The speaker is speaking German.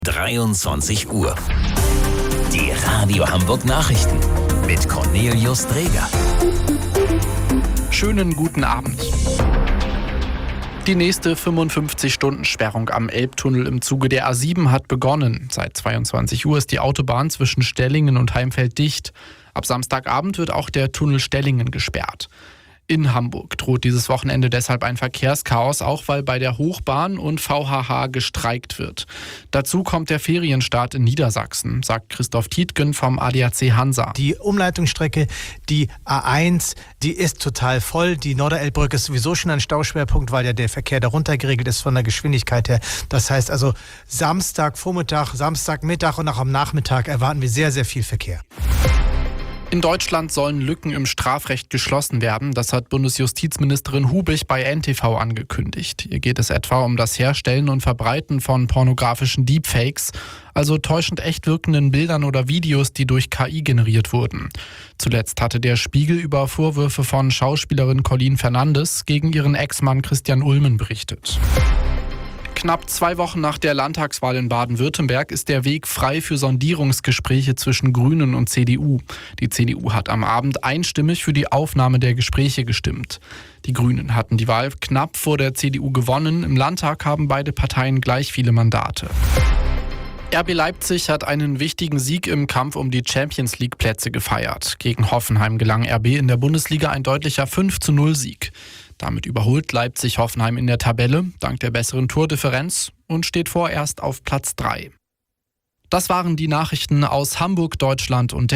23 Uhr. Die Radio Hamburg Nachrichten mit Cornelius Dreger. Schönen guten Abend. Die nächste 55-Stunden-Sperrung am Elbtunnel im Zuge der A7 hat begonnen. Seit 22 Uhr ist die Autobahn zwischen Stellingen und Heimfeld dicht. Ab Samstagabend wird auch der Tunnel Stellingen gesperrt. In Hamburg droht dieses Wochenende deshalb ein Verkehrschaos, auch weil bei der Hochbahn und VHH gestreikt wird. Dazu kommt der Ferienstart in Niedersachsen, sagt Christoph Tietgen vom ADAC Hansa. Die Umleitungsstrecke, die A1, die ist total voll. Die Norderelbbrücke ist sowieso schon ein Stauschwerpunkt, weil ja der Verkehr darunter geregelt ist von der Geschwindigkeit her. Das heißt also Samstagvormittag, Samstagmittag und auch am Nachmittag erwarten wir sehr, sehr viel Verkehr. In Deutschland sollen Lücken im Strafrecht geschlossen werden. Das hat Bundesjustizministerin Hubich bei NTV angekündigt. Ihr geht es etwa um das Herstellen und Verbreiten von pornografischen Deepfakes, also täuschend echt wirkenden Bildern oder Videos, die durch KI generiert wurden. Zuletzt hatte der Spiegel über Vorwürfe von Schauspielerin Colleen Fernandes gegen ihren Ex-Mann Christian Ulmen berichtet. Knapp 2 Wochen nach der Landtagswahl in Baden-Württemberg ist der Weg frei für Sondierungsgespräche zwischen Grünen und CDU. Die CDU hat am Abend einstimmig für die Aufnahme der Gespräche gestimmt. Die Grünen hatten die Wahl knapp vor der CDU gewonnen. Im Landtag haben beide Parteien gleich viele Mandate. RB Leipzig hat einen wichtigen Sieg im Kampf um die Champions-League-Plätze gefeiert. Gegen Hoffenheim gelang RB in der Bundesliga ein deutlicher 5:0-Sieg. Damit überholt Leipzig Hoffenheim in der Tabelle, dank der besseren Tordifferenz, und steht vorerst auf Platz 3. Das waren die Nachrichten aus Hamburg, Deutschland und